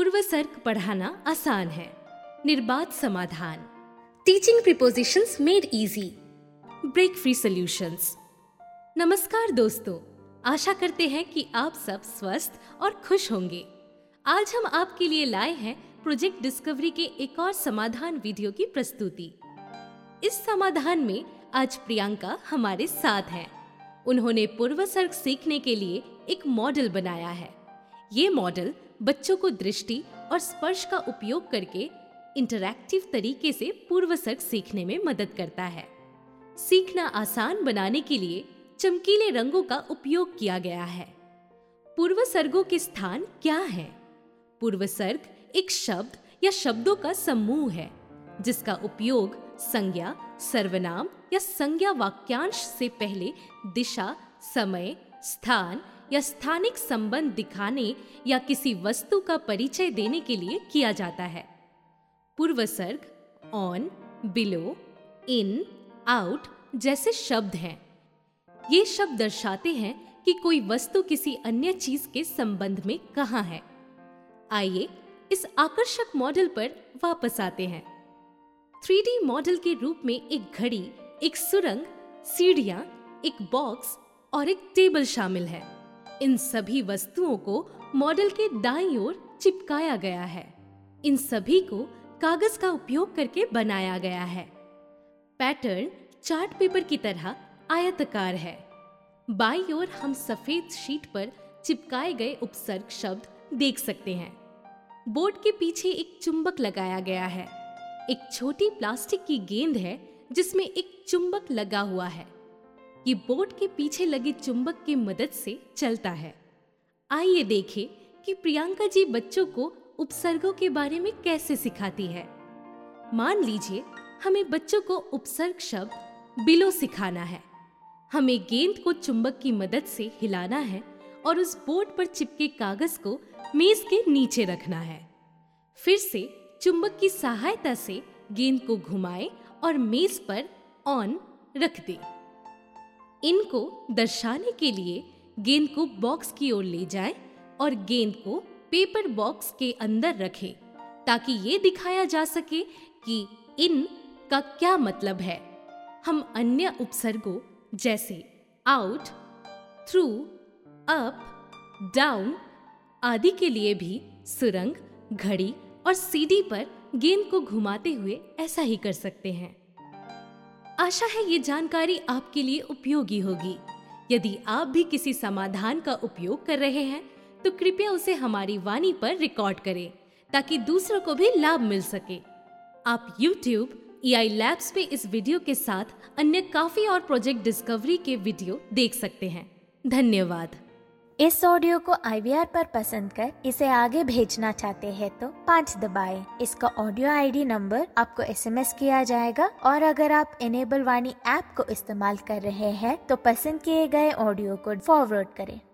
पूर्वसर्ग पढ़ाना आसान है। निर्बाध समाधान। Teaching prepositions made easy. Break free solutions. नमस्कार दोस्तों, आशा करते हैं कि आप सब स्वस्थ और खुश होंगे। आज हम आपके लिए लाए हैं प्रोजेक्ट डिस्कवरी के एक और समाधान वीडियो की प्रस्तुति। इस समाधान में आज प्रियंका हमारे साथ हैं। उन्होंने पूर्वसर्ग सीखने के लिए एक मॉडल बनाया है। ये मॉडल बच्चों को दृष्टि और स्पर्श का उपयोग करके इंटरैक्टिव तरीके से पूर्वसर्ग सीखने में मदद करता है। सीखना आसान बनाने के लिए चमकीले रंगों का उपयोग किया गया है। पूर्वसर्गों के स्थान क्या हैं? पूर्वसर्ग एक शब्द या शब्दों का समूह है जिसका उपयोग संज्ञा, सर्वनाम या संज्ञा वाक्यांश से पहले दिशा, समय, स्थान या स्थानिक संबंध दिखाने या किसी वस्तु का परिचय देने के लिए किया जाता है। पूर्वसर्ग ऑन, बिलो, इन, आउट जैसे शब्द हैं। ये शब्द दर्शाते हैं कि कोई वस्तु किसी अन्य चीज के संबंध में कहाँ है। आइए इस आकर्षक मॉडल पर वापस आते हैं। 3D मॉडल के रूप में एक घड़ी, एक सुरंग, सीढ़ियां, एक बॉक्स और एक टेबल शामिल है। इन सभी वस्तुओं को मॉडल के दाईं ओर चिपकाया गया है। इन सभी को कागज का उपयोग करके बनाया गया है। पैटर्न चार्ट पेपर की तरह आयताकार है। बाईं ओर हम सफेद शीट पर चिपकाए गए उपसर्ग शब्द देख सकते हैं। बोर्ड के पीछे एक चुंबक लगाया गया है। एक छोटी प्लास्टिक की गेंद है जिसमें एक चुंबक लगा हुआ है। ये बोर्ड के पीछे लगे चुंबक की मदद से चलता है। आइए देखें कि प्रियंका जी बच्चों को उपसर्गों के बारे में कैसे सिखाती है। मान लीजिए हमें बच्चों को उपसर्ग शब्द बिलो सिखाना है। हमें गेंद को चुंबक की मदद से हिलाना है और उस बोर्ड पर चिपके कागज को मेज के नीचे रखना है। फिर से चुंबक की सहायता से गेंद को घुमाएं और मेज पर ऑन रख दें। इनको दर्शाने के लिए गेंद को बॉक्स की ओर ले जाएं और गेंद को पेपर बॉक्स के अंदर रखें ताकि ये दिखाया जा सके कि इन का क्या मतलब है। हम अन्य उपसर्गों जैसे आउट, थ्रू, अप, डाउन आदि के लिए भी सुरंग, घड़ी और सीढ़ी पर गेंद को घुमाते हुए ऐसा ही कर सकते हैं। आशा है ये जानकारी आपके लिए उपयोगी होगी। यदि आप भी किसी समाधान का उपयोग कर रहे हैं तो कृपया उसे हमारी वाणी पर रिकॉर्ड करें ताकि दूसरों को भी लाभ मिल सके। आप YouTube EI Labs पे इस वीडियो के साथ अन्य काफी और प्रोजेक्ट डिस्कवरी के वीडियो देख सकते हैं। धन्यवाद। इस ऑडियो को IVR पर पसंद कर इसे आगे भेजना चाहते हैं तो 5 दबाएं। इसका ऑडियो ID नंबर आपको SMS किया जाएगा और अगर आप इनेबल वाणी ऐप को इस्तेमाल कर रहे हैं तो पसंद किए गए ऑडियो को फॉरवर्ड करें।